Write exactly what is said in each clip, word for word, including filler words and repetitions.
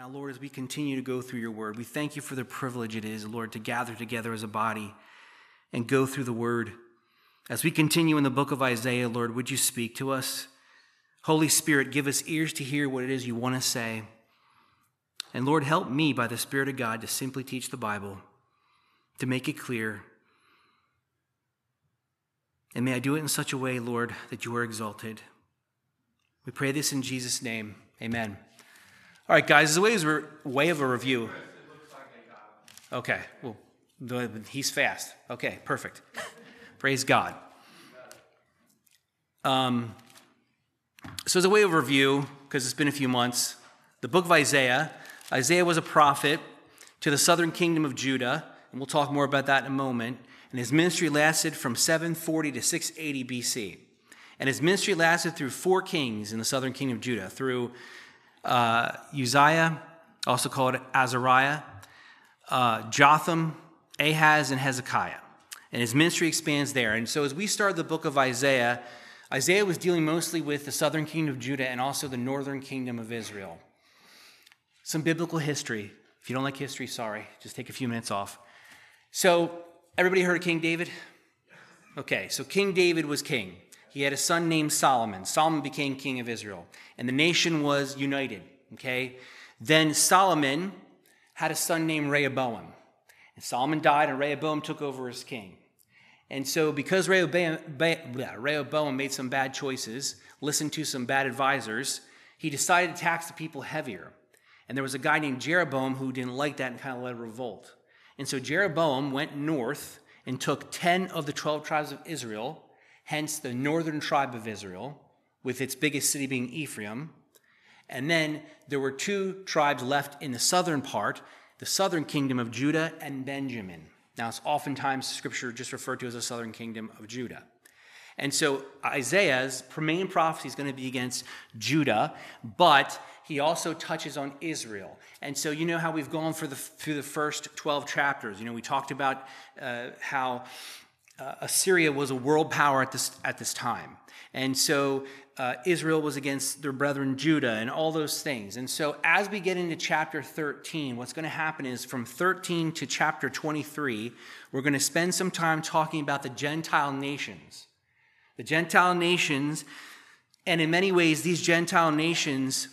Now, Lord, as we continue to go through your word, we thank you for the privilege it is, Lord, to gather together as a body and go through the word. As we continue in the book of Isaiah, Lord, would you speak to us? Holy Spirit, give us ears to hear what it is you want to say. And Lord, help me by the Spirit of God to simply teach the Bible, to make it clear. And may I do it in such a way, Lord, that you are exalted. We pray this in Jesus' name. Amen. All right, guys, as a way, as a way of a review. Okay, well, he's fast. Okay, perfect. Praise God. Um, so as a way of review, because it's been a few months, the book of Isaiah, Isaiah was a prophet to the southern kingdom of Judah, and we'll talk more about that in a moment. And his ministry lasted from seven forty to six eighty B C. And his ministry lasted through four kings in the southern kingdom of Judah, through uh, Uzziah, also called Azariah, uh, Jotham, Ahaz, and Hezekiah. And his ministry expands there. And so as we start the book of Isaiah, Isaiah was dealing mostly with the southern kingdom of Judah and also the northern kingdom of Israel. Some biblical history. If you don't like history, sorry. Just take a few minutes off. So, everybody heard of King David? Okay, so King David was king. He had a son named Solomon. Solomon became king of Israel. And the nation was united, okay? Then Solomon had a son named Rehoboam. And Solomon died, and Rehoboam took over as king. And so because Rehoboam, Rehoboam made some bad choices, listened to some bad advisors, he decided to tax the people heavier. And there was a guy named Jeroboam who didn't like that and kind of led a revolt. And so Jeroboam went north and took ten of the twelve tribes of Israel, hence the northern tribe of Israel, with its biggest city being Ephraim. And then there were two tribes left in the southern part, the southern kingdom of Judah and Benjamin. Now, it's oftentimes Scripture just referred to as the southern kingdom of Judah. And so Isaiah's main prophecy is going to be against Judah, but he also touches on Israel. And so you know how we've gone for the, through the first twelve chapters. You know, we talked about uh, how uh, Assyria was a world power at this at this time. And so uh, Israel was against their brethren Judah and all those things. And so as we get into chapter thirteen, what's going to happen is from thirteen to chapter twenty-three, we're going to spend some time talking about the Gentile nations. The Gentile nations, and in many ways, these Gentile nations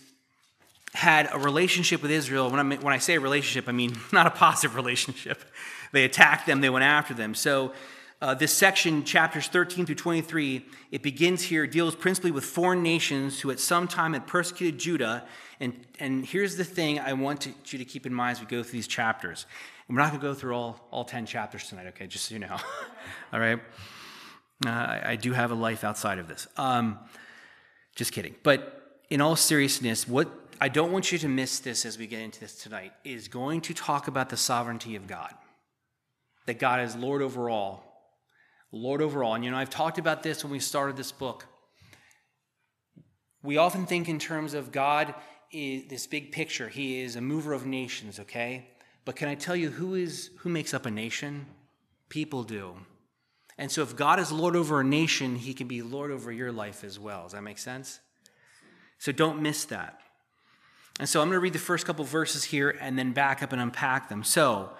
had a relationship with Israel. When I, when I say a relationship, I mean not a positive relationship. They attacked them, they went after them. So uh, this section, chapters thirteen through twenty-three, it begins here, deals principally with foreign nations who at some time had persecuted Judah. And, and here's the thing I want to, you to keep in mind as we go through these chapters. And we're not going to go through all, all ten chapters tonight, okay, just so you know. All right? Uh, I, I do have a life outside of this. Um, just kidding. But in all seriousness, what I don't want you to miss this as we get into this tonight is going to talk about the sovereignty of God. That God is Lord over all. Lord over all. And you know, I've talked about this when we started this book. We often think in terms of God is this big picture. He is a mover of nations, okay? But can I tell you who is who makes up a nation? People do. And so if God is Lord over a nation, he can be Lord over your life as well. Does that make sense? So don't miss that. And so I'm going to read the first couple verses here and then back up and unpack them. So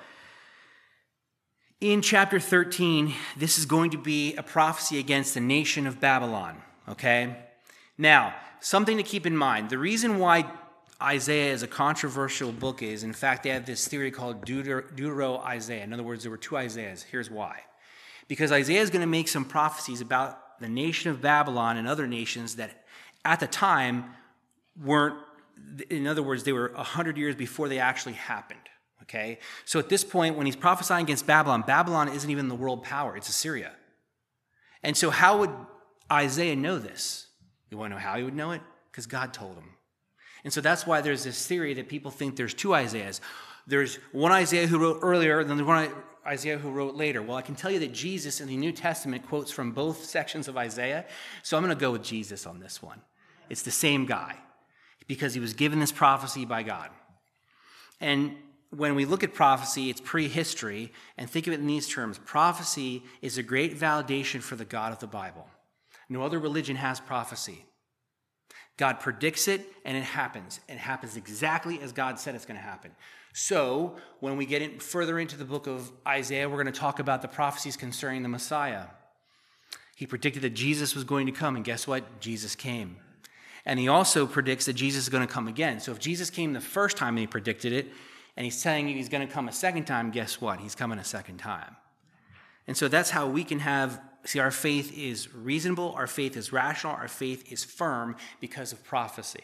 in chapter thirteen, this is going to be a prophecy against the nation of Babylon, okay? Now, something to keep in mind. The reason why Isaiah is a controversial book is, in fact, they have this theory called Deuter- Deutero-Isaiah. In other words, there were two Isaiahs. Here's why. Because Isaiah is going to make some prophecies about the nation of Babylon and other nations that at the time weren't, in other words, they were one hundred years before they actually happened, okay? So at this point, when he's prophesying against Babylon, Babylon isn't even the world power, it's Assyria. And so how would Isaiah know this? You want to know how he would know it? Because God told him. And so that's why there's this theory that people think there's two Isaiahs. There's one Isaiah who wrote earlier, and then there's one Isaiah who wrote later. Well, I can tell you that Jesus in the New Testament quotes from both sections of Isaiah, so I'm going to go with Jesus on this one. It's the same guy, because he was given this prophecy by God. And when we look at prophecy, it's prehistory, and think of it in these terms. Prophecy is a great validation for the God of the Bible. No other religion has prophecy. God predicts it, and it happens. It happens exactly as God said it's going to happen. So when we get in further into the book of Isaiah, we're going to talk about the prophecies concerning the Messiah. He predicted that Jesus was going to come, and guess what? Jesus came. And he also predicts that Jesus is going to come again. So if Jesus came the first time and he predicted it, and he's telling you he's going to come a second time, guess what? He's coming a second time. And so that's how we can have, see, our faith is reasonable, our faith is rational, our faith is firm because of prophecy.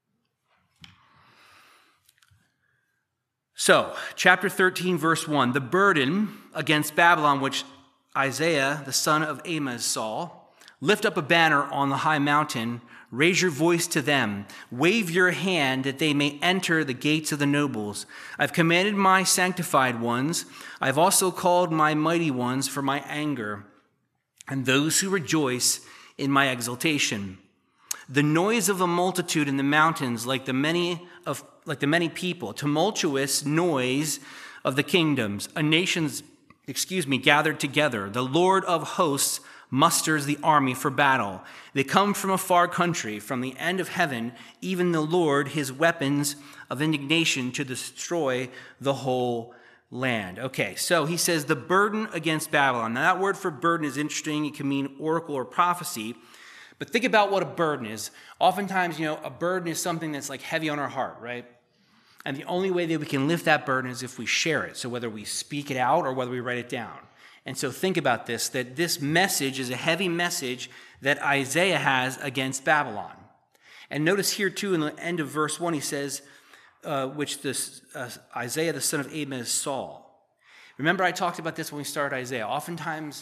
So, chapter thirteen, verse one, the burden against Babylon, which Isaiah, the son of Amos, saw. Lift up a banner on the high mountain, raise your voice to them, wave your hand that they may enter the gates of the nobles. I've commanded my sanctified ones. I've also called my mighty ones for my anger, and those who rejoice in my exaltation. The noise of the multitude in the mountains, like the many of like the many people, tumultuous noise of the kingdoms, a nation's excuse me, gathered together. The Lord of hosts musters the army for battle. They come from a far country, from the end of heaven, even the Lord, his weapons of indignation to destroy the whole land. Okay, so he says the burden against Babylon. Now that word for burden is interesting. It can mean oracle or prophecy. But think about what a burden is. Oftentimes, you know, a burden is something that's like heavy on our heart, right? And the only way that we can lift that burden is if we share it. So whether we speak it out or whether we write it down. And so think about this, that this message is a heavy message that Isaiah has against Babylon. And notice here too in the end of verse one, he says, uh, which this uh, Isaiah, the son of Amos, saw. Remember I talked about this when we started Isaiah. Oftentimes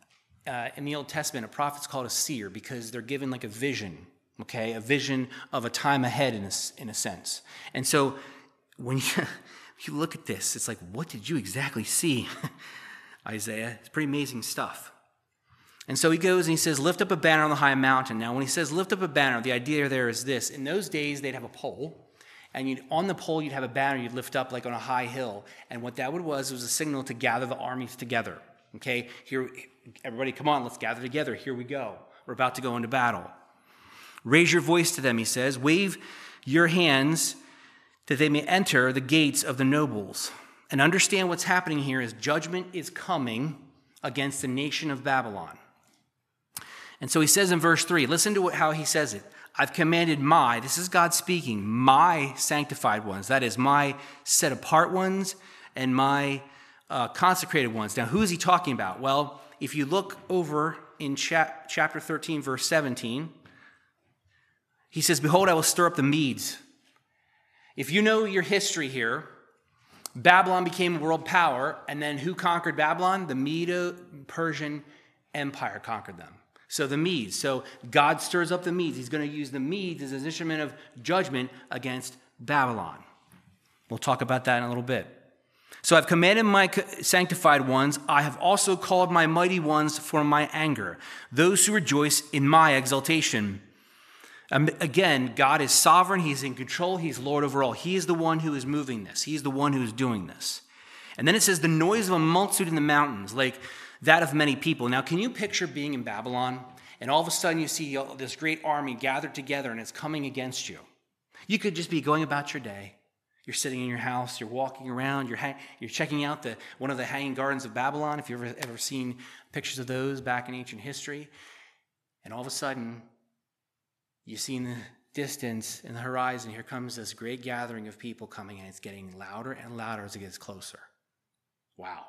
uh, in the Old Testament, a prophet's called a seer because they're given like a vision, okay? A vision of a time ahead in a, in a sense. And so when you, you look at this, it's like, what did you exactly see, Isaiah? It's pretty amazing stuff. And so he goes and he says, lift up a banner on the high mountain. Now, when he says lift up a banner, the idea there is this. In those days, they'd have a pole, and you'd, on the pole, you'd have a banner you'd lift up like on a high hill. And what that would was, was a signal to gather the armies together. Okay, here, everybody, come on, let's gather together. Here we go. We're about to go into battle. Raise your voice to them, he says. Wave your hands that they may enter the gates of the nobles. And understand what's happening here is judgment is coming against the nation of Babylon. And so he says in verse three, listen to what, how he says it. I've commanded my, this is God speaking, my sanctified ones, that is my set apart ones and my uh, consecrated ones. Now, who is he talking about? Well, if you look over in chap- chapter thirteen, verse seventeen, he says, behold, I will stir up the Medes. If you know your history here, Babylon became a world power, and then who conquered Babylon? The Medo-Persian Empire conquered them. So the Medes. So God stirs up the Medes. He's going to use the Medes as an instrument of judgment against Babylon. We'll talk about that in a little bit. So I've commanded my sanctified ones. I have also called my mighty ones for my anger, those who rejoice in my exaltation. Um, again, God is sovereign. He's in control. He's Lord over all. He is the one who is moving this. He's the one who is doing this. And then it says the noise of a multitude in the mountains, like that of many people. Now, can you picture being in Babylon and all of a sudden you see this great army gathered together and it's coming against you? You could just be going about your day. You're sitting in your house. You're walking around. You're hang- you're checking out the one of the hanging gardens of Babylon, if you've ever, ever seen pictures of those back in ancient history. And all of a sudden, you see in the distance, in the horizon, here comes this great gathering of people coming, and it's getting louder and louder as it gets closer. Wow.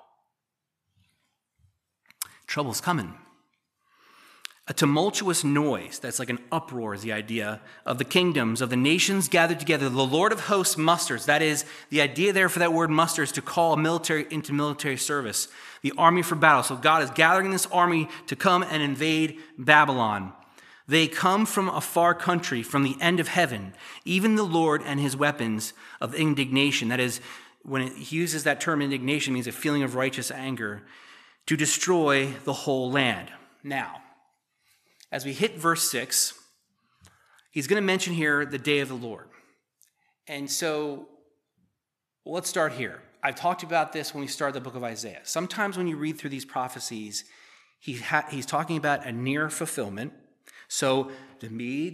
Trouble's coming. A tumultuous noise, that's like an uproar, is the idea of the kingdoms, of the nations gathered together. The Lord of hosts musters. That is, the idea there for that word muster is to call military into military service. The army for battle. So God is gathering this army to come and invade Babylon. They come from a far country, from the end of heaven, even the Lord and his weapons of indignation. That is, when it, he uses that term indignation, means a feeling of righteous anger, to destroy the whole land. Now, as we hit verse six, he's going to mention here the day of the Lord. And so well, let's start here. I've talked about this when we started the book of Isaiah. Sometimes when you read through these prophecies, he ha- he's talking about a near fulfillment. So the Medes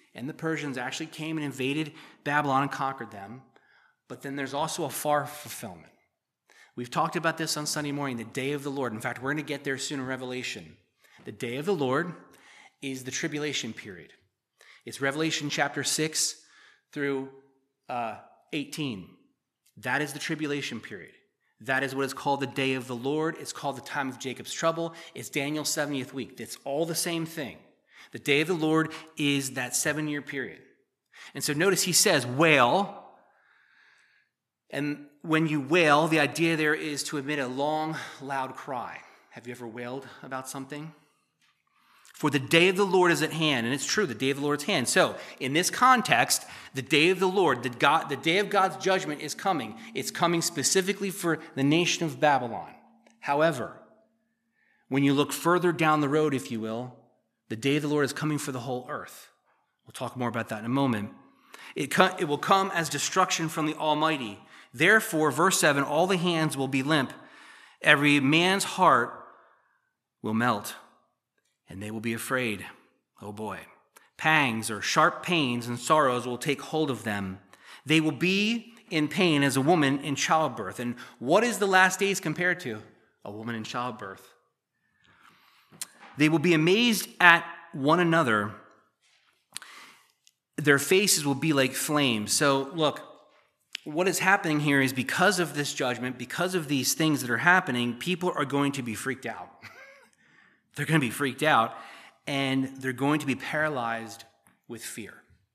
and the Persians actually came and invaded Babylon and conquered them. But then there's also a far fulfillment. We've talked about this on Sunday morning, the day of the Lord. In fact, we're going to get there soon in Revelation. The day of the Lord is the tribulation period. It's Revelation chapter six through uh, eighteen. That is the tribulation period. That is what is called the day of the Lord. It's called the time of Jacob's trouble. It's Daniel's seventieth week. It's all the same thing. The day of the Lord is that seven-year period. And so notice he says, wail. And when you wail, the idea there is to emit a long, loud cry. Have you ever wailed about something? For the day of the Lord is at hand. And it's true, the day of the Lord is at hand. So in this context, the day of the Lord, the, God, the day of God's judgment is coming. It's coming specifically for the nation of Babylon. However, when you look further down the road, if you will, the day of the Lord is coming for the whole earth. We'll talk more about that in a moment. It, co- it will come as destruction from the Almighty. Therefore, verse seven, all the hands will be limp. Every man's heart will melt, and they will be afraid. Oh boy. Pangs or sharp pains and sorrows will take hold of them. They will be in pain as a woman in childbirth. And what is the last days compared to? A woman in childbirth. They will be amazed at one another. Their faces will be like flames. So look, what is happening here is because of this judgment, because of these things that are happening, people are going to be freaked out. They're going to be freaked out, and they're going to be paralyzed with fear.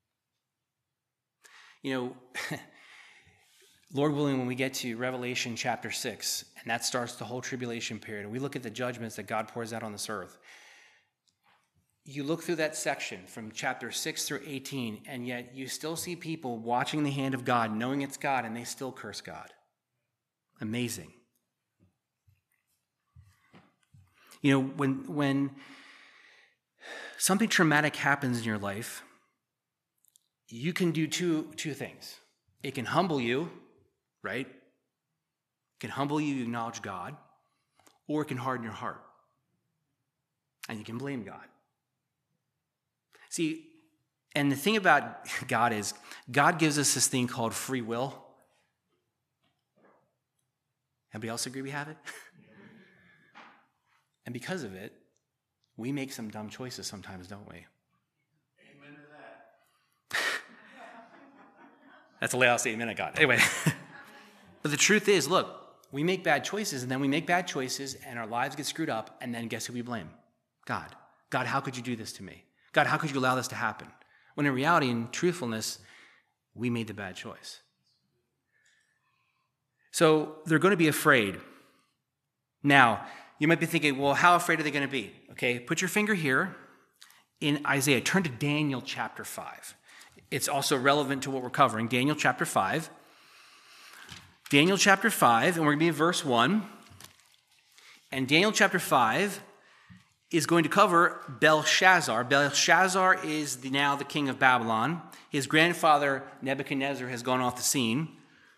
You know, Lord willing, when we get to Revelation chapter six, and that starts the whole tribulation period, and we look at the judgments that God pours out on this earth, you look through that section from chapter six through eighteen, and yet you still see people watching the hand of God, knowing it's God, and they still curse God. Amazing. You know, when, when something traumatic happens in your life, you can do two, two things. It can humble you, right? It can humble you, you acknowledge God, or it can harden your heart, and you can blame God. See, and the thing about God is, God gives us this thing called free will. Anybody else agree we have it? And because of it, we make some dumb choices sometimes, don't we? Amen to that. That's the last statement I got. Anyway, but the truth is, look, we make bad choices, and then we make bad choices, and our lives get screwed up, and then guess who we blame? God. God, how could you do this to me? God, how could you allow this to happen? When in reality, in truthfulness, we made the bad choice. So they're going to be afraid. Now, you might be thinking, well, how afraid are they going to be? Okay, put your finger here in Isaiah. Turn to Daniel chapter five. It's also relevant to what we're covering. Daniel chapter five. Daniel chapter five, and we're going to be in verse one. And Daniel chapter five is going to cover Belshazzar. Belshazzar is the, now the king of Babylon. His grandfather, Nebuchadnezzar, has gone off the scene,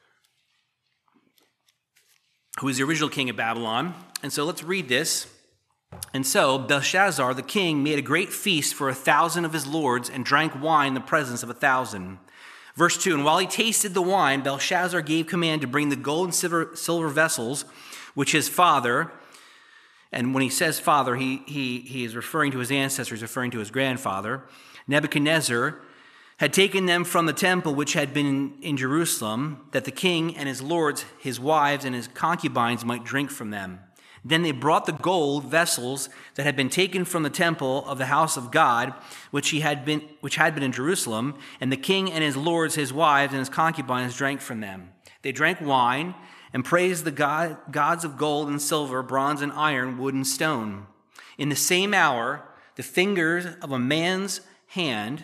who is the original king of Babylon. And so let's read this. And so Belshazzar, the king, made a great feast for a thousand of his lords and drank wine in the presence of a thousand. Verse two, and while he tasted the wine, Belshazzar gave command to bring the gold and silver, silver vessels, which his father, and when he says father, he, he, he is referring to his ancestors, referring to his grandfather, Nebuchadnezzar, had taken them from the temple which had been in, in Jerusalem, that the king and his lords, his wives, and his concubines might drink from them. Then they brought the gold vessels that had been taken from the temple of the house of God, which he had been, which had been in Jerusalem, and the king and his lords, his wives, and his concubines drank from them. They drank wine and praised the god, gods of gold and silver, bronze and iron, wood and stone. In the same hour, the fingers of a man's hand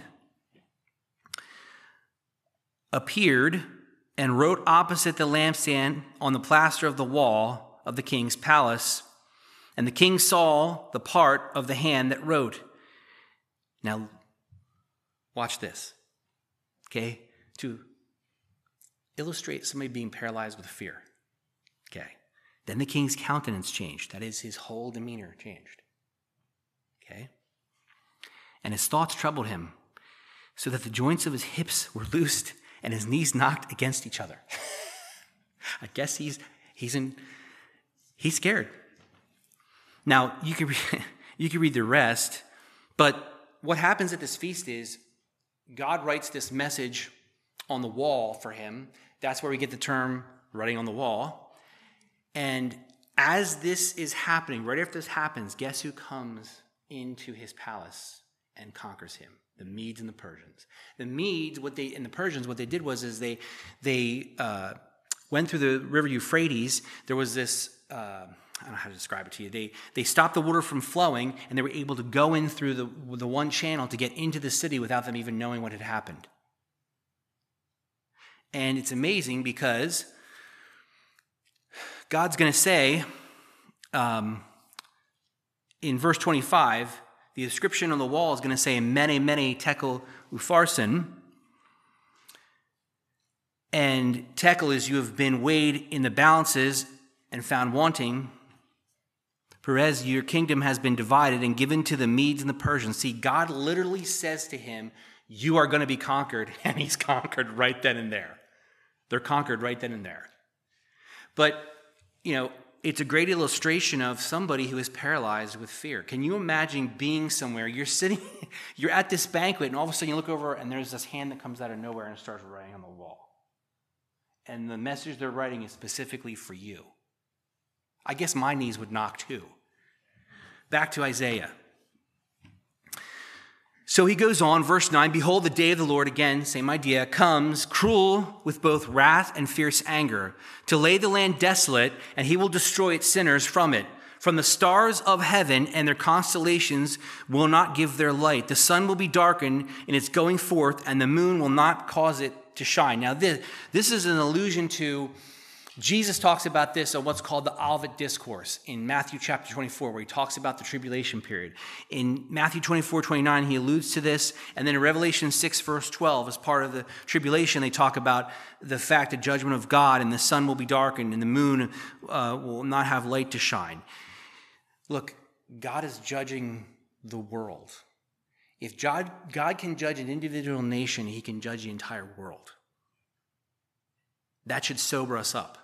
appeared and wrote opposite the lampstand on the plaster of the wall of the king's palace. And the king saw the part of the hand that wrote. Now, watch this, okay? To illustrate somebody being paralyzed with fear. Okay. Then the king's countenance changed. That is, his whole demeanor changed. Okay. And his thoughts troubled him. so that the joints of his hips were loosed and his knees knocked against each other. I guess he's he's in he's scared. Now you can read, you can read the rest, but what happens at this feast is God writes this message on the wall for him. That's where we get the term writing on the wall. And as this is happening, right after this happens, guess who comes into his palace and conquers him? The Medes and the Persians. The Medes, what they and the Persians, what they did was is they they uh, went through the river Euphrates. There was this uh, I don't know how to describe it to you. They they stopped the water from flowing, and they were able to go in through the the one channel to get into the city without them even knowing what had happened. And it's amazing because God's going to say um, in verse twenty-five. The inscription on the wall is going to say, Mene, Mene, Tekel, Upharsin. And Tekel is, you have been weighed in the balances and found wanting. Perez, your kingdom has been divided and given to the Medes and the Persians. See, God literally says to him, you are going to be conquered. And he's conquered right then and there. They're conquered right then and there. But, you know, it's a great illustration of somebody who is paralyzed with fear. Can you imagine being somewhere, you're sitting, you're at this banquet, and all of a sudden you look over and there's this hand that comes out of nowhere and starts writing on the wall. And the message they're writing is specifically for you. I guess my knees would knock too. Back to Isaiah. So he goes on, verse nine, behold, the day of the Lord, again, same idea, comes cruel with both wrath and fierce anger, to lay the land desolate, and he will destroy its sinners from it. From the stars of heaven and their constellations will not give their light. The sun will be darkened in its going forth, and the moon will not cause it to shine. Now, this, this is an allusion to, Jesus talks about this on what's called the Olivet Discourse in Matthew chapter twenty-four, where he talks about the tribulation period. In Matthew twenty-four, twenty-nine, he alludes to this. And then in Revelation six, verse twelve, as part of the tribulation, they talk about the fact that judgment of God, and the sun will be darkened, and the moon uh, will not have light to shine. Look, God is judging the world. If God, God can judge an individual nation, he can judge the entire world. That should sober us up.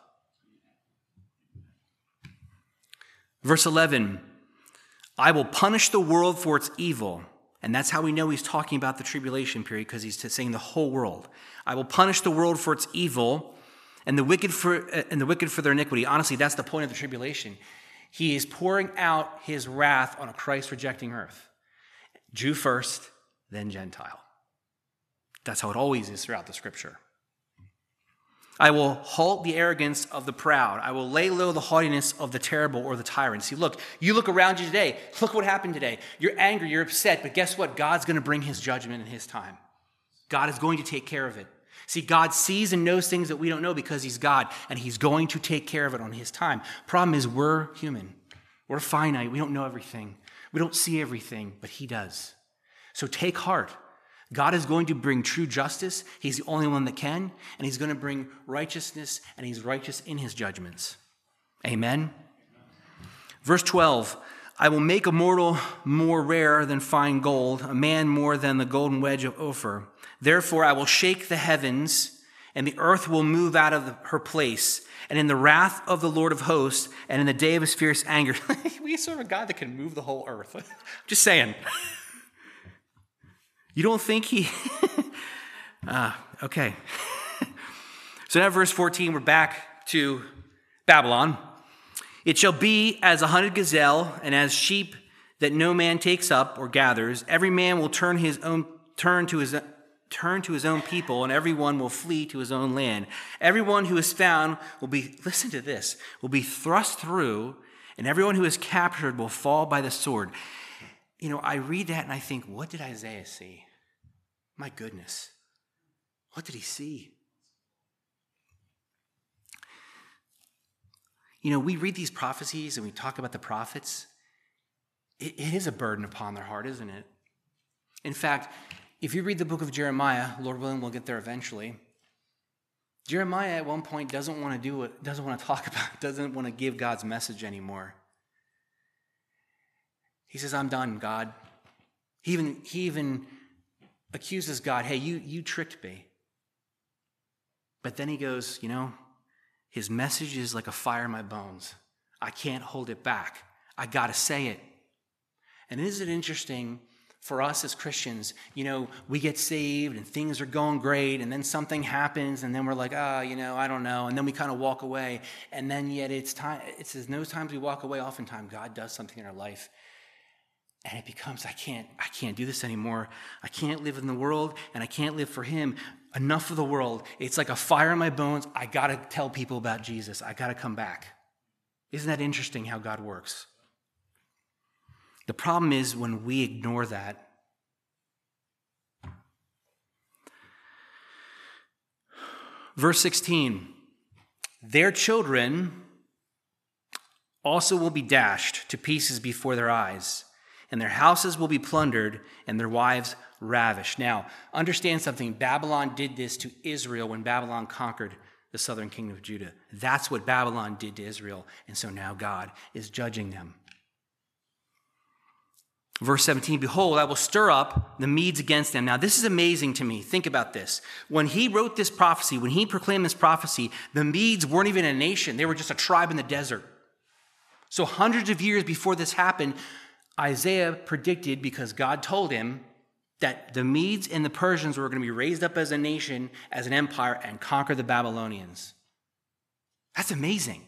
Verse eleven, I will punish the world for its evil. And that's how we know he's talking about the tribulation period, because he's saying the whole world. I will punish the world for its evil and the wicked for and the wicked for their iniquity. Honestly, that's the point of the tribulation. He is pouring out his wrath on a Christ-rejecting earth. Jew first, then Gentile. That's how it always is throughout the scripture. I will halt the arrogance of the proud. I will lay low the haughtiness of the terrible or the tyrant. See, look, you look around you today. Look what happened today. You're angry, you're upset, but guess what? God's going to bring his judgment in his time. God is going to take care of it. See, God sees and knows things that we don't know because he's God, and he's going to take care of it on his time. Problem is, we're human. We're finite. We don't know everything. We don't see everything, but he does. So take heart. God is going to bring true justice. He's the only one that can. And he's going to bring righteousness, and he's righteous in his judgments. Amen? Verse twelve, I will make a mortal more rare than fine gold, a man more than the golden wedge of Ophir. Therefore I will shake the heavens, and the earth will move out of her place. And in the wrath of the Lord of hosts, and in the day of his fierce anger, we serve a God that can move the whole earth. Just saying. You don't think he... ah, okay. So now verse fourteen, we're back to Babylon. It shall be as a hunted gazelle, and as sheep that no man takes up or gathers. Every man will turn his own turn to his turn to his own people, and everyone will flee to his own land. Everyone who is found will be, listen to this, will be thrust through, and everyone who is captured will fall by the sword. You know, I read that and I think, what did Isaiah see? My goodness. What did he see? You know, we read these prophecies and we talk about the prophets. It, it is a burden upon their heart, isn't it? In fact, if you read the book of Jeremiah, Lord willing, we'll get there eventually. Jeremiah at one point doesn't want to do it, doesn't want to talk about it, doesn't want to give God's message anymore. He says, I'm done, God. He even, he even accuses God, hey, you, you tricked me. But then he goes, you know, his message is like a fire in my bones. I can't hold it back. I got to say it. And isn't it interesting for us as Christians, you know, we get saved and things are going great, and then something happens, and then we're like, ah, oh, you know, I don't know, and then we kind of walk away, and then yet it's time, it's in those times we walk away, oftentimes God does something in our life, and it becomes, I can't, I can't do this anymore. I can't live in the world, and I can't live for him. Enough of the world. It's like a fire in my bones. I got to tell people about Jesus. I got to come back. Isn't that interesting how God works? The problem is when we ignore that. Verse sixteen, their children also will be dashed to pieces before their eyes, and their houses will be plundered, and their wives ravished. Now, understand something. Babylon did this to Israel when Babylon conquered the southern kingdom of Judah. That's what Babylon did to Israel, and so now God is judging them. Verse seventeen, behold, I will stir up the Medes against them. Now, this is amazing to me. Think about this. When he wrote this prophecy, when he proclaimed this prophecy, the Medes weren't even a nation. They were just a tribe in the desert. So hundreds of years before this happened, Isaiah predicted, because God told him, that the Medes and the Persians were going to be raised up as a nation, as an empire, and conquer the Babylonians. That's amazing.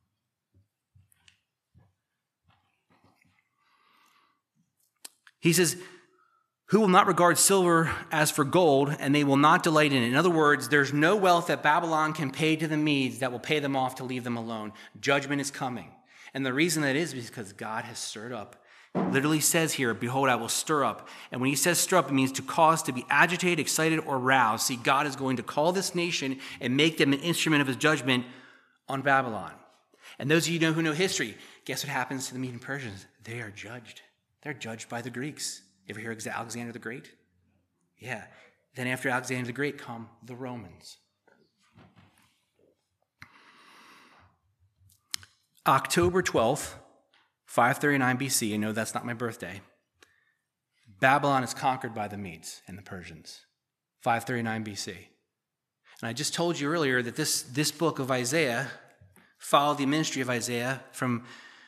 He says, who will not regard silver as for gold, and they will not delight in it. In other words, there's no wealth that Babylon can pay to the Medes that will pay them off to leave them alone. Judgment is coming. And the reason that is because God has stirred up. It literally says here, behold, I will stir up. And when he says stir up, it means to cause to be agitated, excited, or roused. See, God is going to call this nation and make them an instrument of his judgment on Babylon. And those of you know who know history, guess what happens to the Medes and Persians? They are judged. They're judged by the Greeks. You ever hear of Alexander the Great? Yeah. Then after Alexander the Great come the Romans. October twelfth, five thirty-nine B C, I know that's not my birthday, Babylon is conquered by the Medes and the Persians. five thirty-nine B C. And I just told you earlier that this, this book of Isaiah followed the ministry of Isaiah from,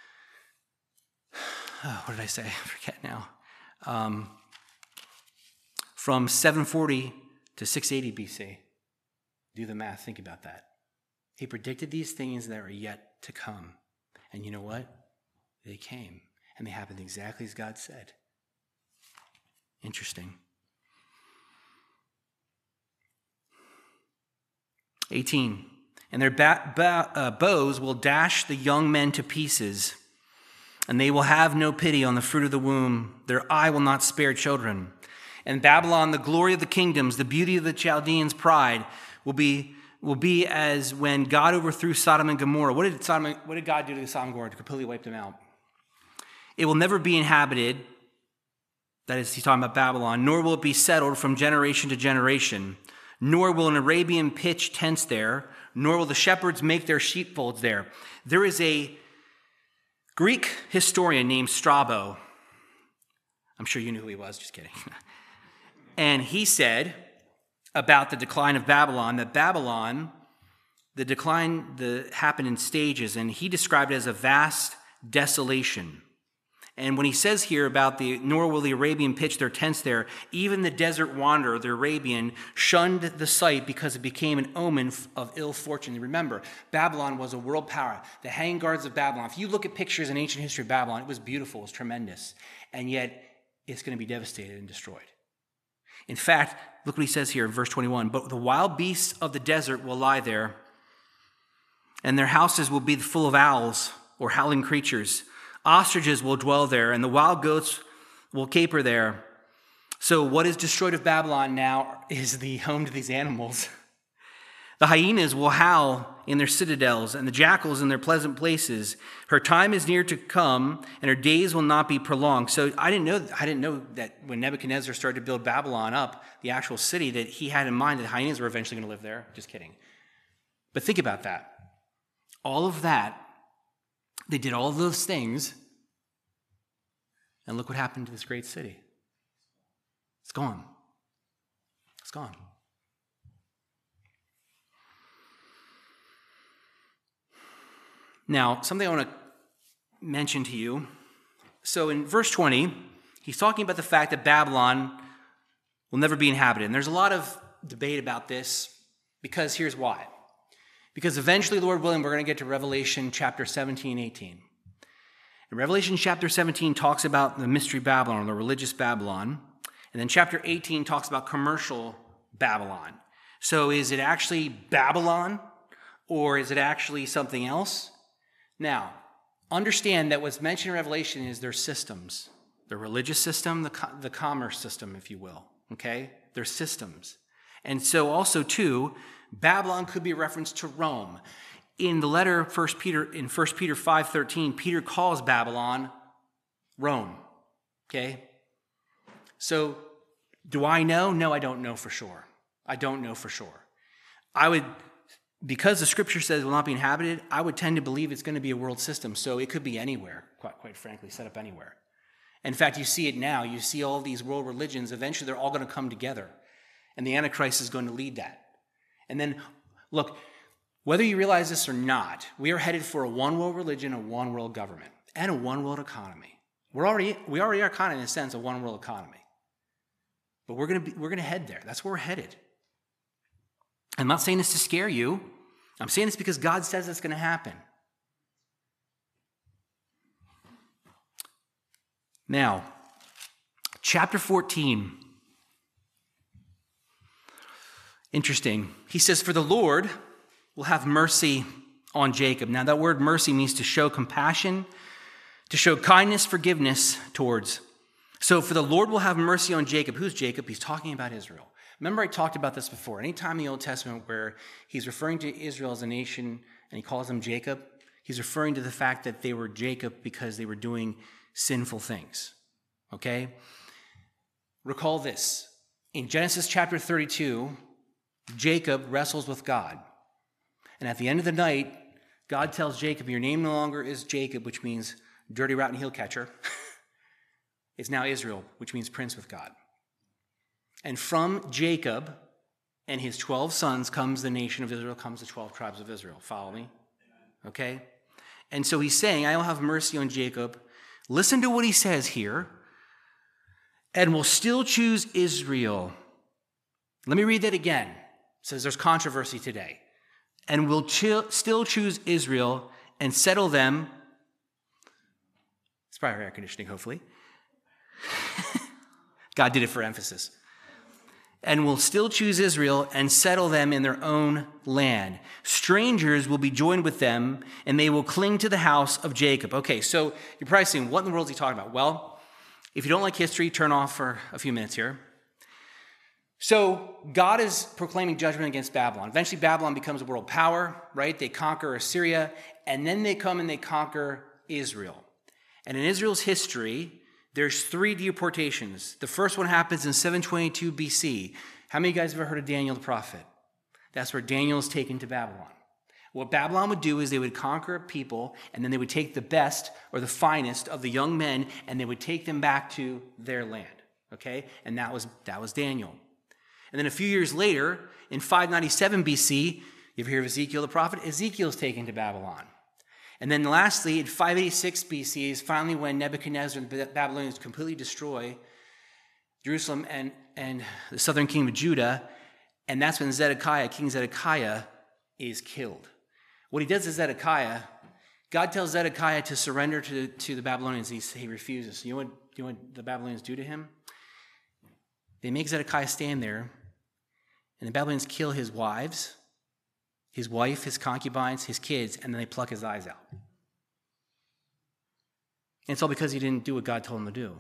oh, what did I say? I forget now. Um, from seven forty to six eighty B C. Do the math, think about that. He predicted these things that are yet to come. And you know what? They came, and they happened exactly as God said. Interesting. eighteen. And their ba- ba- uh, bows will dash the young men to pieces, and they will have no pity on the fruit of the womb. Their eye will not spare children. And Babylon, the glory of the kingdoms, the beauty of the Chaldeans' pride, will be will be as when God overthrew Sodom and Gomorrah. What did Sodom, what did God do to Sodom and Gomorrah to completely wipe them out? It will never be inhabited. That is, he's talking about Babylon. Nor will it be settled from generation to generation. Nor will an Arabian pitch tents there. Nor will the shepherds make their sheepfolds there. There is a Greek historian named Strabo. I'm sure you knew who he was, just kidding. And he said about the decline of Babylon, that Babylon, the decline the, happened in stages, and he described it as a vast desolation. And when he says here about the, nor will the Arabian pitch their tents there, even the desert wanderer, the Arabian, shunned the sight because it became an omen of ill fortune. Remember, Babylon was a world power. The hanging gardens of Babylon, if you look at pictures in ancient history of Babylon, it was beautiful, it was tremendous. And yet, it's going to be devastated and destroyed. In fact, look what he says here in verse twenty-one. But the wild beasts of the desert will lie there, and their houses will be full of owls or howling creatures. Ostriches will dwell there, and the wild goats will caper there. So what is destroyed of Babylon now is the home to these animals. The hyenas will howl in their citadels, and the jackals in their pleasant places. Her time is near to come, and her days will not be prolonged. So I didn't know I didn't know that when Nebuchadnezzar started to build Babylon up, the actual city, that he had in mind that hyenas were eventually going to live there. Just kidding. But think about that. All of that, they did all of those things, and look what happened to this great city. It's gone. gone. Now, something I want to mention to you. So in verse twenty, he's talking about the fact that Babylon will never be inhabited. And there's a lot of debate about this because here's why. Because eventually, Lord willing, we're going to get to Revelation chapter seventeen, eighteen. And Revelation chapter seventeen talks about the mystery Babylon, or the religious Babylon. And then chapter eighteen talks about commercial Babylon. So is it actually Babylon, or is it actually something else? Now, understand that what's mentioned in Revelation is their systems. The religious system, the, co- the commerce system, if you will. Okay? Their systems. And so also, too, Babylon could be a reference to Rome. In the letter First Peter, in First Peter five thirteen, Peter calls Babylon Rome. Okay? So, do I know? No, I don't know for sure. I don't know for sure. I would, because the scripture says it will not be inhabited, I would tend to believe it's going to be a world system. So it could be anywhere, quite, quite frankly, set up anywhere. In fact, you see it now. You see all these world religions. Eventually, they're all going to come together. And the Antichrist is going to lead that. And then, look, whether you realize this or not, we are headed for a one-world religion, a one-world government, and a one-world economy. We're already, we already are kind of, in a sense, a one-world economy. But we're going to be, we're going to head there. That's where we're headed. I'm not saying this to scare you. I'm saying this because God says it's going to happen. Now, chapter fourteen. Interesting. He says, for the Lord will have mercy on Jacob. Now, that word mercy means to show compassion, to show kindness, forgiveness towards. So, for the Lord will have mercy on Jacob. Who's Jacob? He's talking about Israel. Remember, I talked about this before. Anytime in the Old Testament where he's referring to Israel as a nation and he calls them Jacob, he's referring to the fact that they were Jacob because they were doing sinful things. Okay? Recall this. In Genesis chapter thirty-two, Jacob wrestles with God. And at the end of the night, God tells Jacob, your name no longer is Jacob, which means dirty, rotten heel catcher. It's now Israel, which means prince with God. And from Jacob and his twelve sons comes the nation of Israel, comes the twelve tribes of Israel. Follow me? Okay? And so he's saying, I will have mercy on Jacob. Listen to what he says here. And will still choose Israel. Let me read that again. It says there's controversy today. And will ch- still choose Israel and settle them. It's probably air conditioning, hopefully. God did it for emphasis. And will still choose Israel and settle them in their own land. Strangers will be joined with them, and they will cling to the house of Jacob. Okay, so you're probably saying, what in the world is he talking about? Well, if you don't like history, turn off for a few minutes here. So God is proclaiming judgment against Babylon. Eventually, Babylon becomes a world power, right? They conquer Assyria, and then they come and they conquer Israel. And in Israel's history, there's three deportations. The first one happens in seven twenty-two B C. How many of you guys have ever heard of Daniel the prophet? That's where Daniel is taken to Babylon. What Babylon would do is they would conquer a people, and then they would take the best or the finest of the young men, and they would take them back to their land. Okay? And that was that was Daniel. And then a few years later, in five ninety-seven B C, you ever hear of Ezekiel the prophet? Ezekiel is taken to Babylon. And then lastly, in five eighty-six B C is finally when Nebuchadnezzar and the Babylonians completely destroy Jerusalem and, and the southern kingdom of Judah. And that's when Zedekiah, King Zedekiah, is killed. What he does is Zedekiah, God tells Zedekiah to surrender to, to the Babylonians. He, he refuses. You know, what, you know what the Babylonians do to him? They make Zedekiah stand there, and the Babylonians kill his wives, his wife, his concubines, his kids, and then they pluck his eyes out. And it's all because he didn't do what God told him to do.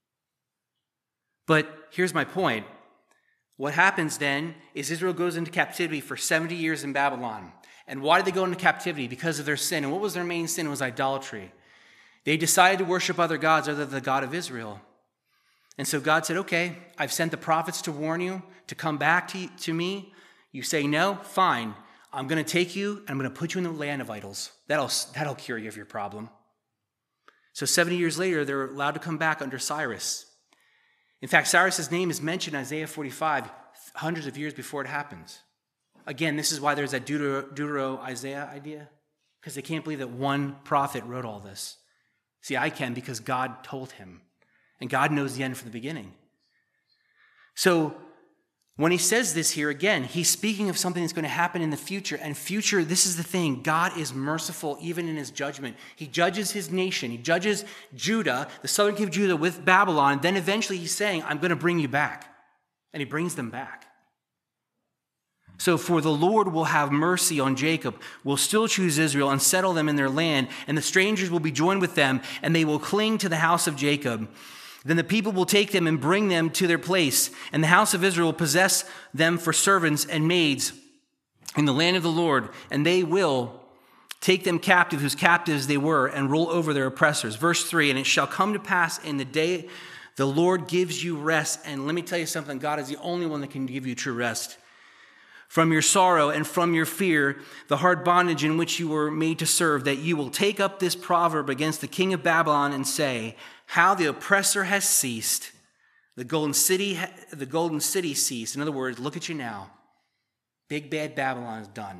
But here's my point. What happens then is Israel goes into captivity for seventy years in Babylon. And why did they go into captivity? Because of their sin. And what was their main sin? It was idolatry. They decided to worship other gods other than the God of Israel. And so God said, okay, I've sent the prophets to warn you to come back to, to me. You say no? Fine. I'm going to take you and I'm going to put you in the land of idols. That'll, that'll cure you of your problem. So seventy years later, they're allowed to come back under Cyrus. In fact, Cyrus's name is mentioned in Isaiah forty-five hundreds of years before it happens. Again, this is why there's that Deutero, Deutero Isaiah idea, because they can't believe that one prophet wrote all this. See, I can because God told him, and God knows the end from the beginning. So when he says this here again, he's speaking of something that's going to happen in the future. And future, this is the thing, God is merciful even in his judgment. He judges his nation. He judges Judah, the southern kingdom of Judah, with Babylon. Then eventually he's saying, I'm going to bring you back. And he brings them back. So for the Lord will have mercy on Jacob, will still choose Israel and settle them in their land, and the strangers will be joined with them, and they will cling to the house of Jacob. Then the people will take them and bring them to their place, and the house of Israel will possess them for servants and maids in the land of the Lord, and they will take them captive, whose captives they were, and rule over their oppressors. Verse three, and it shall come to pass in the day the Lord gives you rest, and let me tell you something, God is the only one that can give you true rest. From your sorrow and from your fear, the hard bondage in which you were made to serve, that you will take up this proverb against the king of Babylon and say, how the oppressor has ceased, the golden city, the golden city ceased. In other words, look at you now. Big bad Babylon is done.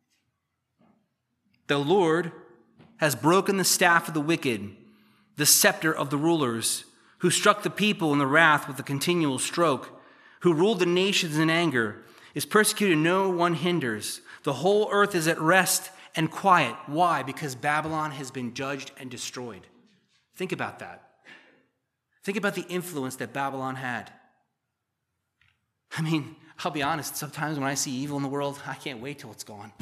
The Lord has broken the staff of the wicked, the scepter of the rulers, who struck the people in the wrath with a continual stroke, who ruled the nations in anger, is persecuted, no one hinders. The whole earth is at rest and quiet. Why? Because Babylon has been judged and destroyed. Think about that. Think about the influence that Babylon had. I mean, I'll be honest, sometimes when I see evil in the world, I can't wait till it's gone.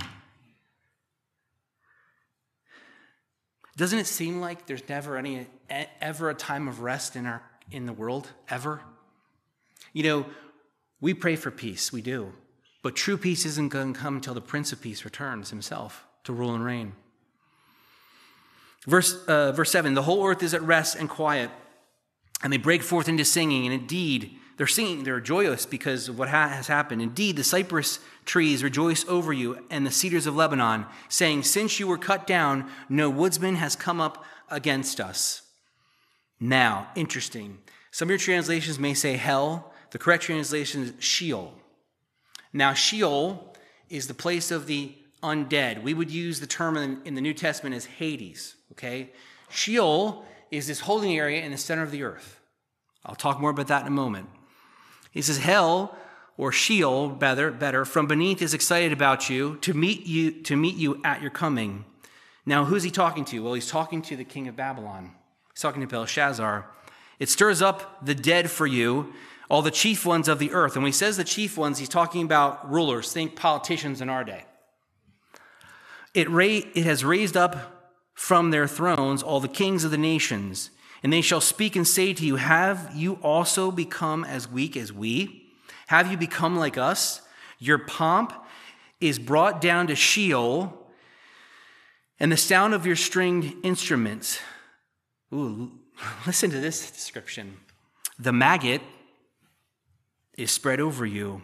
Doesn't it seem like there's never any ever a time of rest in our in the world, ever? You know, we pray for peace, we do. But true peace isn't going to come until the Prince of Peace returns himself to rule and reign. Verse, uh, verse seven, the whole earth is at rest and quiet, and they break forth into singing. And indeed, they're singing, they're joyous because of what ha- has happened. Indeed, the cypress trees rejoice over you, and the cedars of Lebanon, saying, since you were cut down, no woodsman has come up against us. Now, interesting. Some of your translations may say hell. The correct translation is Sheol. Now, Sheol is the place of the undead. We would use the term in, in the New Testament as Hades, okay? Sheol is this holding area in the center of the earth. I'll talk more about that in a moment. He says, hell, or Sheol, better, better, from beneath is excited about you to meet you to meet you at your coming. Now, who's he talking to? Well, he's talking to the king of Babylon. He's talking to Belshazzar. It stirs up the dead for you, all the chief ones of the earth. And when he says the chief ones, he's talking about rulers. Think politicians in our day. It, ra- it has raised up from their thrones all the kings of the nations, and they shall speak and say to you, have you also become as weak as we? Have you become like us? Your pomp is brought down to Sheol, and the sound of your stringed instruments. Ooh, listen to this description. The maggot is spread over you,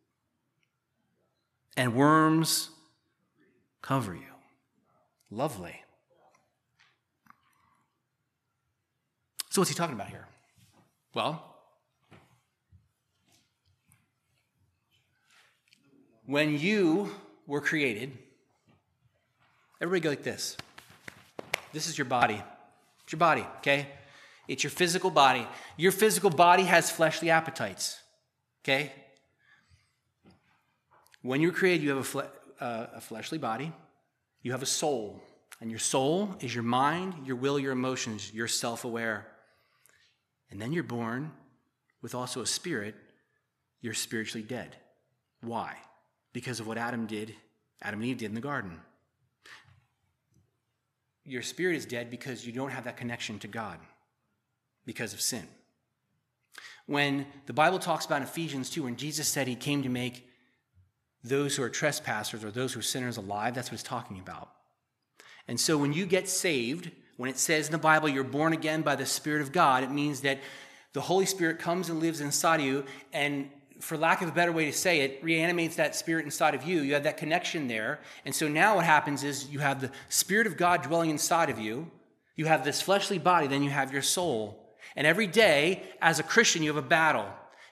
and worms cover you. Lovely. So what's he talking about here? Well, when you were created, everybody go like this. This is your body. It's your body, okay? It's your physical body. Your physical body has fleshly appetites, okay? When you were created, you have a, fle- uh, a fleshly body. You have a soul. And your soul is your mind, your will, your emotions. You're self-aware. And then you're born with also a spirit. You're spiritually dead. Why? Because of what Adam did, Adam and Eve did in the garden. Your spirit is dead because you don't have that connection to God because of sin. When the Bible talks about Ephesians two, when Jesus said he came to make those who are trespassers or those who are sinners alive, that's what it's talking about. And so when you get saved, when it says in the Bible you're born again by the Spirit of God, it means that the Holy Spirit comes and lives inside of you, and for lack of a better way to say it, reanimates that spirit inside of you. You have that connection there. And so now what happens is you have the Spirit of God dwelling inside of you. You have this fleshly body, then you have your soul. And every day, as a Christian, you have a battle.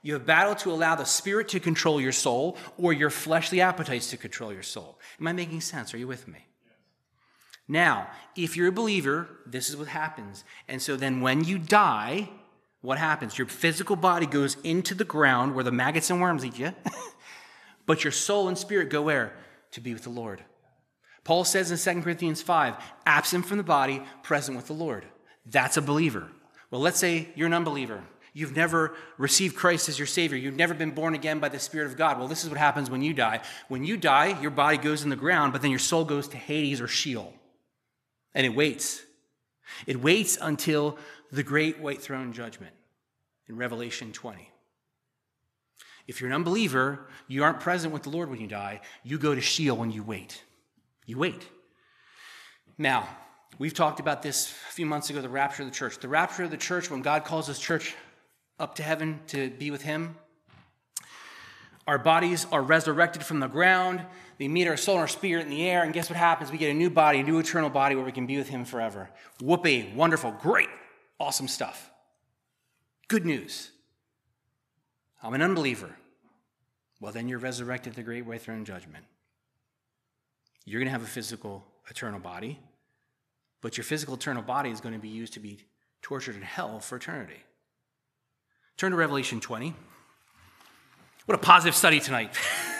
You have battled to allow the Spirit to control your soul or your fleshly appetites to control your soul. Am I making sense? Are you with me? Yes. Now, if you're a believer, this is what happens. And so then when you die, what happens? Your physical body goes into the ground where the maggots and worms eat you, but your soul and spirit go where? To be with the Lord. Paul says in Second Corinthians five, absent from the body, present with the Lord. That's a believer. Well, let's say you're an unbeliever. You've never received Christ as your Savior. You've never been born again by the Spirit of God. Well, this is what happens when you die. When you die, your body goes in the ground, but then your soul goes to Hades or Sheol. And it waits. It waits until the great white throne judgment in Revelation twenty. If you're an unbeliever, you aren't present with the Lord when you die. You go to Sheol and you wait. You wait. Now, we've talked about this a few months ago, the rapture of the church. The rapture of the church, when God calls his church up to heaven to be with him, our bodies are resurrected from the ground. They meet our soul and our spirit in the air. And guess what happens? We get a new body, a new eternal body where we can be with him forever. Whoopee, wonderful, great, awesome stuff. Good news. I'm an unbeliever. Well, then you're resurrected at the great white throne judgment. You're going to have a physical eternal body, but your physical eternal body is going to be used to be tortured in hell for eternity. Turn to Revelation twenty. What a positive study tonight.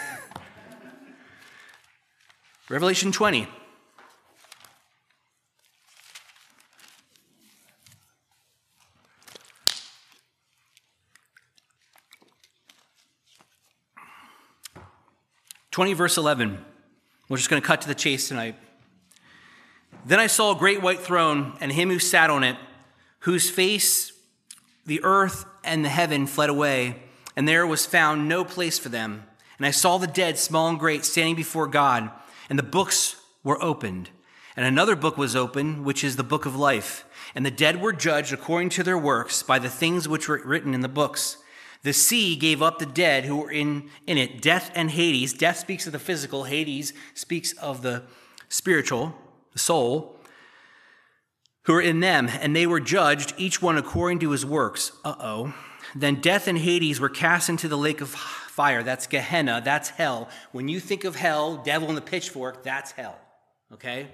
Revelation twenty. twenty verse eleven. We're just going to cut to the chase tonight. Then I saw a great white throne and him who sat on it, whose face the earth and the heaven fled away, and there was found no place for them. And I saw the dead, small and great, standing before God, and the books were opened. And another book was opened, which is the book of life. And the dead were judged according to their works by the things which were written in the books. The sea gave up the dead who were in, in it, death and Hades. Death speaks of the physical. Hades speaks of the spiritual, the soul, who were in them, and they were judged, each one according to his works. Uh-oh. Then death and Hades were cast into the lake of fire. That's Gehenna. That's hell. When you think of hell, devil and the pitchfork, that's hell. Okay?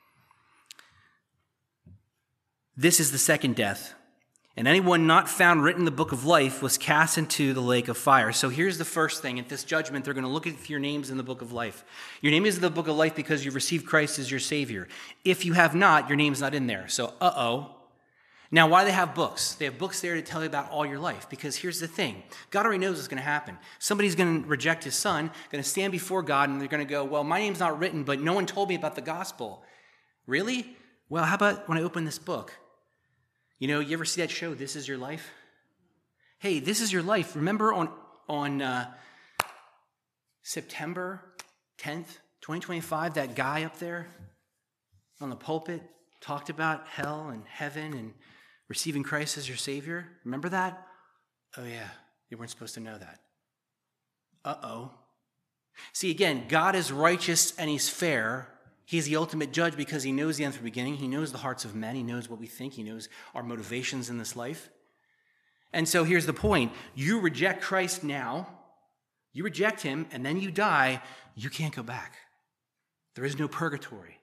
This is the second death. And anyone not found written in the book of life was cast into the lake of fire. So here's the first thing. At this judgment, they're going to look at your names in the book of life. Your name is in the book of life because you've received Christ as your Savior. If you have not, your name's not in there. So, uh-oh. Now, why do they have books? They have books there to tell you about all your life. Because here's the thing. God already knows what's going to happen. Somebody's going to reject his son, going to stand before God, and they're going to go, well, my name's not written, but no one told me about the gospel. Really? Well, how about when I open this book? You know, you ever see that show, This Is Your Life? Hey, this is your life. Remember on, on uh, September tenth, twenty twenty-five, that guy up there on the pulpit talked about hell and heaven and receiving Christ as your Savior? Remember that? Oh, yeah, you weren't supposed to know that. Uh-oh. See, again, God is righteous and he's fair. He's the ultimate judge because he knows the end from the beginning. He knows the hearts of men. He knows what we think. He knows our motivations in this life. And so here's the point. You reject Christ now. You reject him, and then you die. You can't go back. There is no purgatory.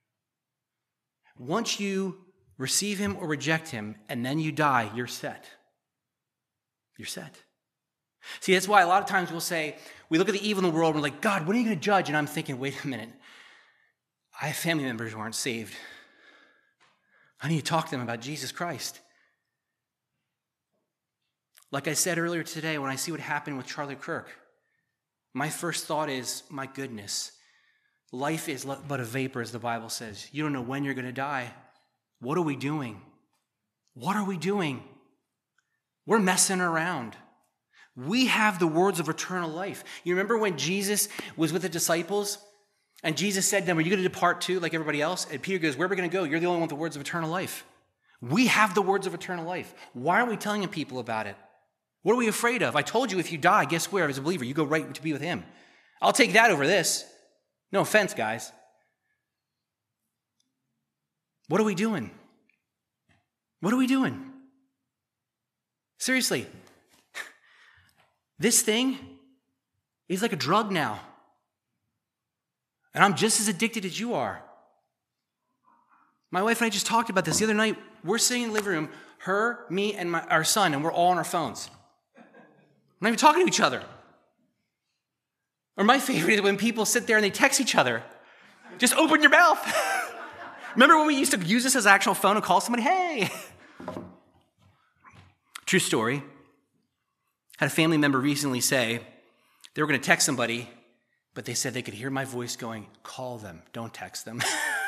Once you receive him or reject him, and then you die, you're set. You're set. See, that's why a lot of times we'll say, we look at the evil in the world, and we're like, God, when are you going to judge? And I'm thinking, wait a minute. I have family members who aren't saved. I need to talk to them about Jesus Christ. Like I said earlier today, when I see what happened with Charlie Kirk, my first thought is, my goodness, life is but a vapor, as the Bible says. You don't know when you're going to die. What are we doing? What are we doing? We're messing around. We have the words of eternal life. You remember when Jesus was with the disciples? And Jesus said to them, are you going to depart too, like everybody else? And Peter goes, where are we going to go? You're the only one with the words of eternal life. We have the words of eternal life. Why aren't we telling people about it? What are we afraid of? I told you if you die, guess where? As a believer, you go right to be with him. I'll take that over this. No offense, guys. What are we doing? What are we doing? Seriously. This thing is like a drug now. And I'm just as addicted as you are. My wife and I just talked about this the other night. We're sitting in the living room, her, me, and my, our son, and we're all on our phones. We're not even talking to each other. Or my favorite is when people sit there and they text each other. Just open your mouth. Remember when we used to use this as an actual phone and call somebody, hey? True story. Had a family member recently say they were going to text somebody, but they said they could hear my voice going, call them, don't text them.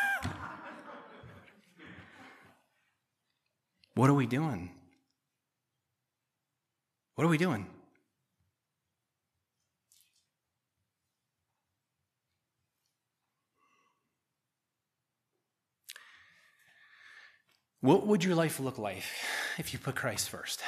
What are we doing? What are we doing? What would your life look like if you put Christ first?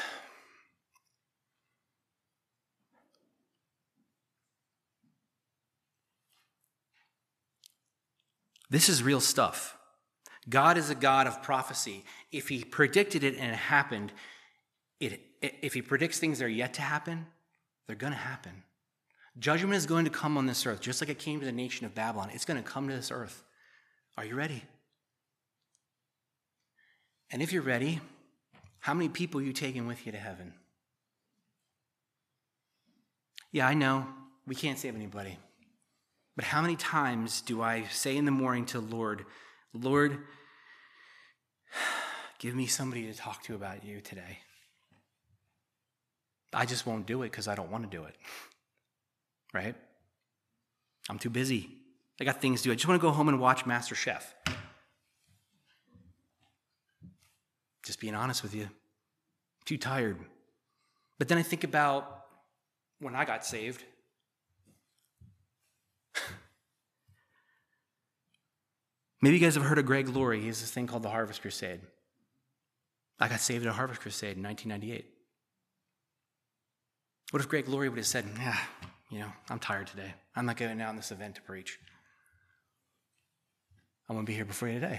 This is real stuff. God is a God of prophecy. If he predicted it and it happened, it, if he predicts things that are yet to happen, they're going to happen. Judgment is going to come on this earth, just like it came to the nation of Babylon. It's going to come to this earth. Are you ready? And if you're ready, how many people are you taking with you to heaven? Yeah, I know we can't save anybody. But how many times do I say in the morning to the Lord, Lord, give me somebody to talk to about you today. I just won't do it because I don't want to do it. Right? I'm too busy. I got things to do. I just want to go home and watch MasterChef. Just being honest with you. Too tired. But then I think about when I got saved. Maybe you guys have heard of Greg Laurie. He has this thing called the Harvest Crusade. I got saved at a Harvest Crusade in nineteen ninety-eight. What if Greg Laurie would have said, yeah, you know, I'm tired today. I'm not going out in this event to preach. I'm going to be here before you today.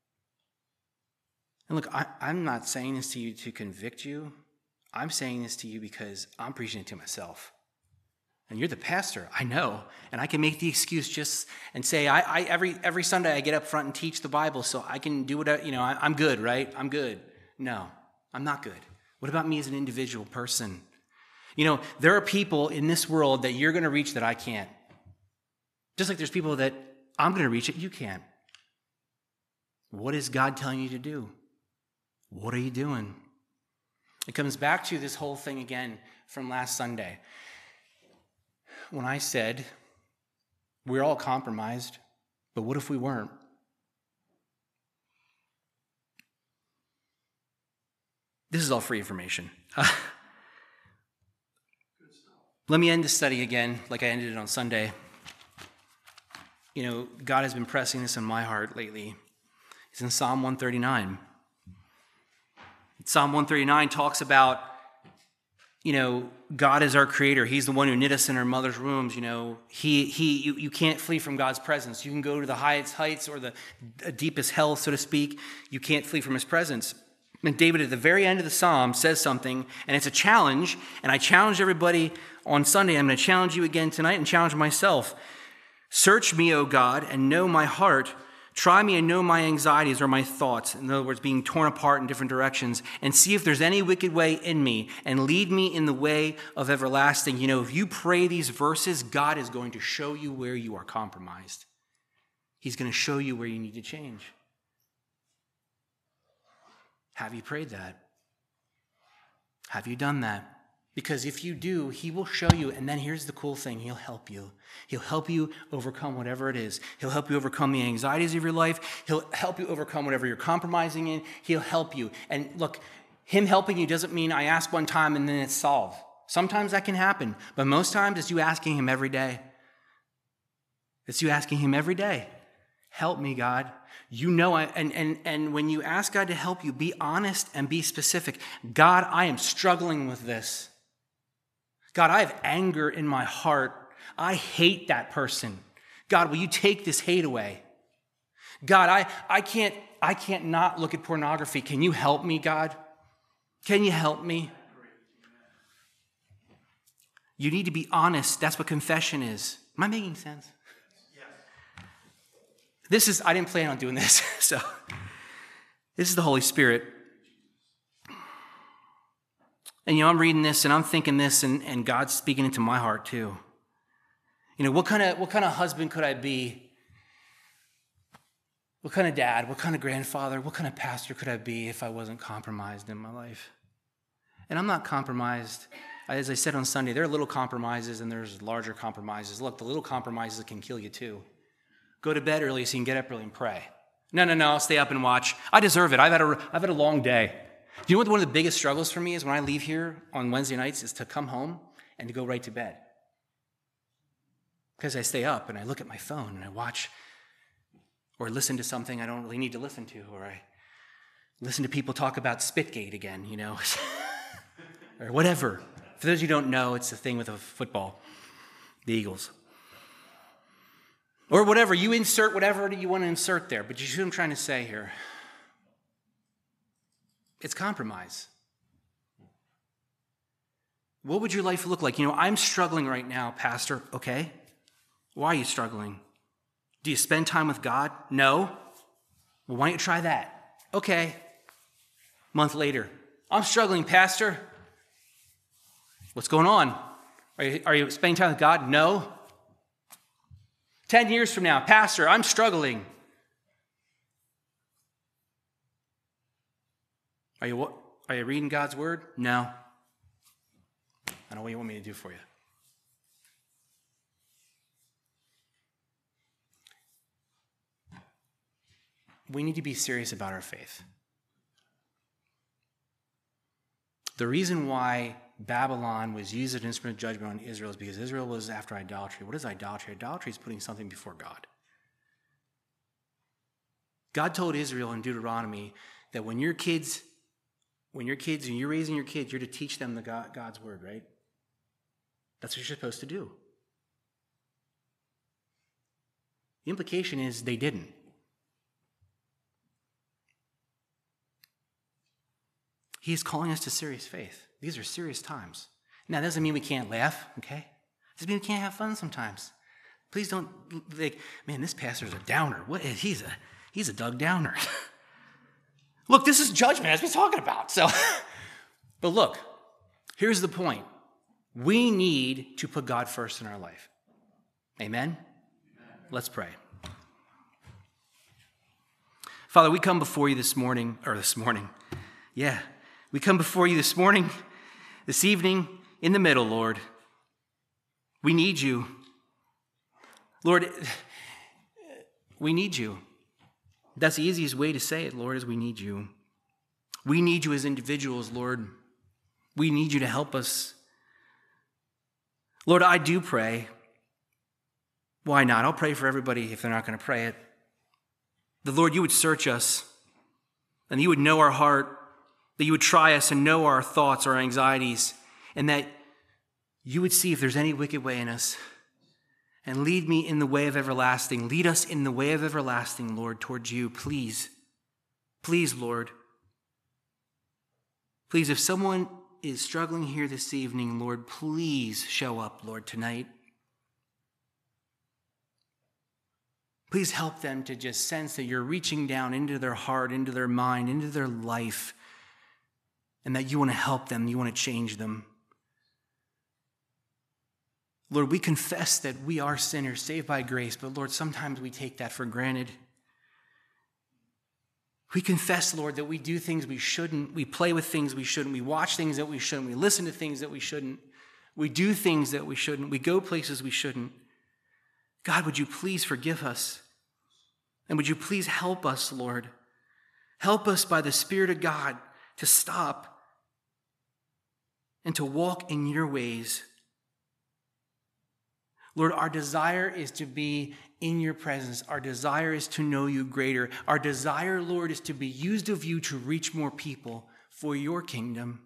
And look, I, I'm not saying this to you to convict you. I'm saying this to you because I'm preaching it to myself. And you're the pastor, I know. And I can make the excuse just and say, I, I every every Sunday I get up front and teach the Bible so I can do whatever, you know, I, I'm good, right? I'm good. No, I'm not good. What about me as an individual person? You know, there are people in this world that you're going to reach that I can't. Just like there's people that I'm going to reach that you can't. What is God telling you to do? What are you doing? It comes back to this whole thing again from last Sunday. When I said, we're all compromised, but what if we weren't? This is all free information. Let me end the study again like I ended it on Sunday. You know, God has been pressing this on my heart lately. It's in Psalm one thirty-nine. Psalm one thirty-nine talks about, you know, God is our creator. He's the one who knit us in our mother's wombs. You know, he, he, you, you can't flee from God's presence. You can go to the highest heights or the deepest hell, so to speak. You can't flee from his presence. And David, at the very end of the Psalm, says something, and it's a challenge. And I challenged everybody on Sunday. I'm going to challenge you again tonight and challenge myself. Search me, O God, and know my heart. Try me and know my anxieties or my thoughts, in other words, being torn apart in different directions, and see if there's any wicked way in me, and lead me in the way of everlasting. You know, if you pray these verses, God is going to show you where you are compromised. He's going to show you where you need to change. Have you prayed that? Have you done that? Because if you do, he will show you, and then here's the cool thing, he'll help you. He'll help you overcome whatever it is. He'll help you overcome the anxieties of your life. He'll help you overcome whatever you're compromising in. He'll help you. And look, him helping you doesn't mean I ask one time and then it's solved. Sometimes that can happen, but most times it's you asking him every day. It's you asking him every day. Help me, God. You know, I, and, and, and when you ask God to help you, be honest and be specific. God, I am struggling with this. God, I have anger in my heart. I hate that person. God, will you take this hate away? God, I, I can't I can't not look at pornography. Can you help me, God? Can you help me? You need to be honest. That's what confession is. Am I making sense? Yes. This is, I didn't plan on doing this, so this is the Holy Spirit. And, you know, I'm reading this and I'm thinking this, and, and God's speaking into my heart too. You know, what kind of what kind of husband could I be? What kind of dad? What kind of grandfather? What kind of pastor could I be if I wasn't compromised in my life? And I'm not compromised. As I said on Sunday, there are little compromises and there's larger compromises. Look, the little compromises can kill you too. Go to bed early so you can get up early and pray. No, no, no, I'll stay up and watch. I deserve it. I've had a, I've had a long day. Do you know what one of the biggest struggles for me is when I leave here on Wednesday nights is to come home and to go right to bed? Because I stay up and I look at my phone and I watch or listen to something I don't really need to listen to, or I listen to people talk about Spitgate again, you know, or whatever. For those of you who don't know, it's the thing with a football, the Eagles. Or whatever, you insert whatever you want to insert there, but you see what I'm trying to say here. It's compromise. What would your life look like? You know, I'm struggling right now, Pastor. Okay. Why are you struggling? Do you spend time with God? No. Well, why don't you try that? Okay. Month later. I'm struggling, Pastor. What's going on? Are you, are you spending time with God? No. Ten years from now, Pastor, I'm struggling. Are you, are you reading God's word? No. I don't know what you want me to do for you. We need to be serious about our faith. The reason why Babylon was used as an instrument of judgment on Israel is because Israel was after idolatry. What is idolatry? Idolatry is putting something before God. God told Israel in Deuteronomy that when your kids, when your kids, and you're raising your kids, you're to teach them the God, God's word, right? That's what you're supposed to do. The implication is they didn't. He is calling us to serious faith. These are serious times. Now, that doesn't mean we can't laugh, okay? It doesn't mean we can't have fun sometimes. Please don't think, man, this pastor's a downer. What is, he's a he's a Doug Downer. Look, this is judgment, as we're talking about. So, but look, here's the point. We need to put God first in our life. Amen? Let's pray. Father, we come before you this morning, or this morning, yeah, we come before you this morning, this evening, in the middle, Lord. We need you. Lord, we need you. That's the easiest way to say it, Lord, is we need you. We need you as individuals, Lord. We need you to help us. Lord, I do pray. Why not? I'll pray for everybody if they're not going to pray it. The Lord, you would search us, and you would know our heart, that you would try us and know our thoughts, our anxieties, and that you would see if there's any wicked way in us, and lead me in the way of everlasting. Lead us in the way of everlasting, Lord, towards you, please. Please, Lord. Please, if someone is struggling here this evening, Lord, please show up, Lord, tonight. Please help them to just sense that you're reaching down into their heart, into their mind, into their life, and that you want to help them, you want to change them. Lord, we confess that we are sinners, saved by grace, but Lord, sometimes we take that for granted. We confess, Lord, that we do things we shouldn't, we play with things we shouldn't, we watch things that we shouldn't, we listen to things that we shouldn't, we do things that we shouldn't, we go places we shouldn't. God, would you please forgive us? And would you please help us, Lord? Help us by the Spirit of God to stop and to walk in your ways. Lord, our desire is to be in your presence. Our desire is to know you greater. Our desire, Lord, is to be used of you to reach more people for your kingdom.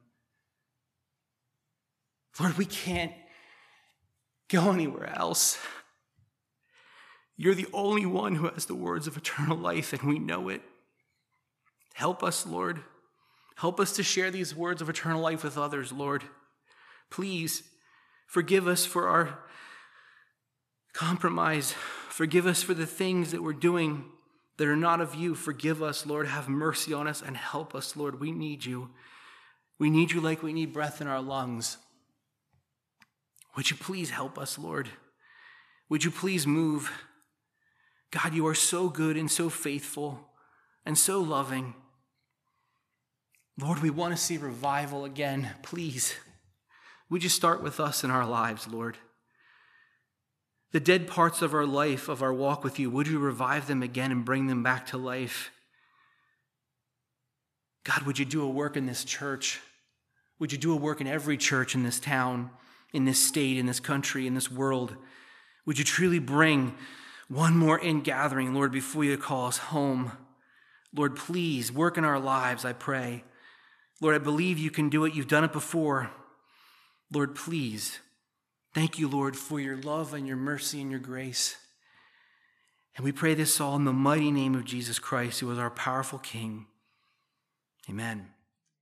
Lord, we can't go anywhere else. You're the only one who has the words of eternal life, and we know it. Help us, Lord. Help us to share these words of eternal life with others, Lord. Please, Forgive us for our compromise. Forgive us for the things that we're doing that are not of you. Forgive us, Lord. Have mercy on us and help us, Lord. We need you. We need you like we need breath in our lungs. Would you please help us, Lord? Would you please move? God, you are so good and so faithful and so loving. Lord, we want to see revival again. Please, would you start with us in our lives, Lord? The dead parts of our life, of our walk with you, would you revive them again and bring them back to life? God, would you do a work in this church? Would you do a work in every church in this town, in this state, in this country, in this world? Would you truly bring one more in-gathering, Lord, before you call us home? Lord, please work in our lives, I pray. Lord, I believe you can do it. You've done it before. Lord, please. Thank you, Lord, for your love and your mercy and your grace. And we pray this all in the mighty name of Jesus Christ, who is our powerful King. Amen.